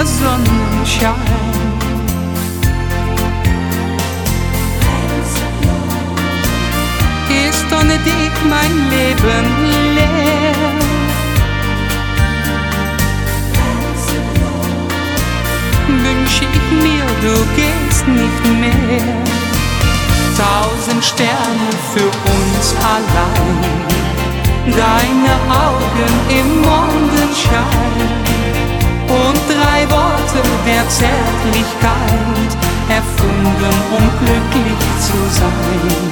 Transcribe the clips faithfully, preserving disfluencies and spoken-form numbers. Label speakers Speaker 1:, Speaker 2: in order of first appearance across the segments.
Speaker 1: nur Sonnenschein. Ist ohne dich mein Leben leer. Wünsch ich mir, du gehst nicht mehr. Tausend Sterne für uns allein, deine Augen im Mondenschein und drei Worte der Zärtlichkeit, erfunden, um glücklich zu sein.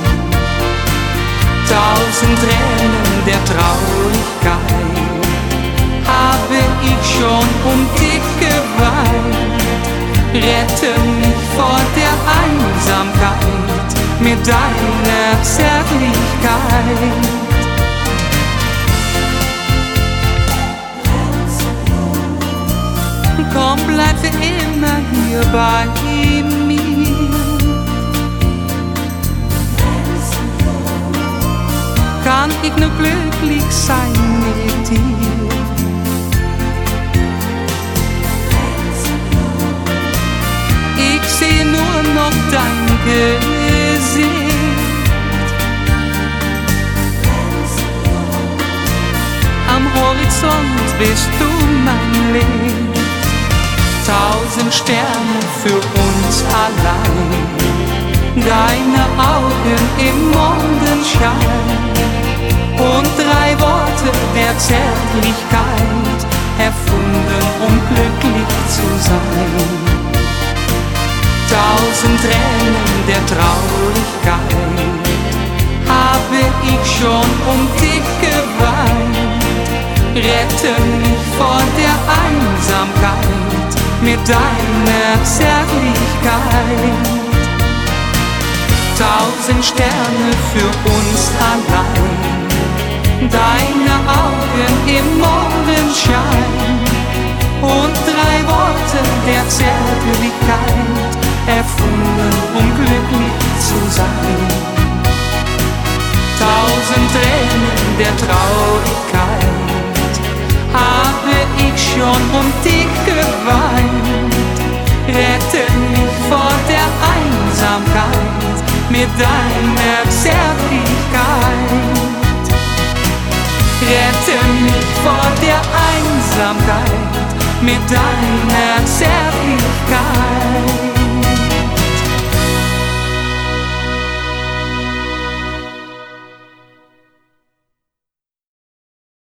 Speaker 1: Tausend Tränen der Traurigkeit habe ich schon um dich geweint. Rette mich vor der Einsamkeit mit deiner Zärtlichkeit. Komm, bleib für immer hier bei mir. Kann ich nur glücklich sein mit dir. Ich sehe nur noch dein Gesicht. Am Horizont bist du mein Licht. Tausend Sterne für uns allein, deine Augen im Mondenschein und drei Worte der Zärtlichkeit, erfunden, um glücklich zu sein. Tausend Tränen der Traurigkeit habe ich schon um dich geweint. Rette mich vor der Einsamkeit mit deiner Zärtlichkeit. Tausend Sterne für uns allein, deine Augen im Mondenschein und drei Worte der Zärtlichkeit, erfunden, um glücklich zu sein. Tausend Tränen der Traurigkeit habe ich schon um dich geweint. Rette mich vor der Einsamkeit mit deiner Zärtlichkeit. Rette mich vor der Einsamkeit mit deiner Zärtlichkeit.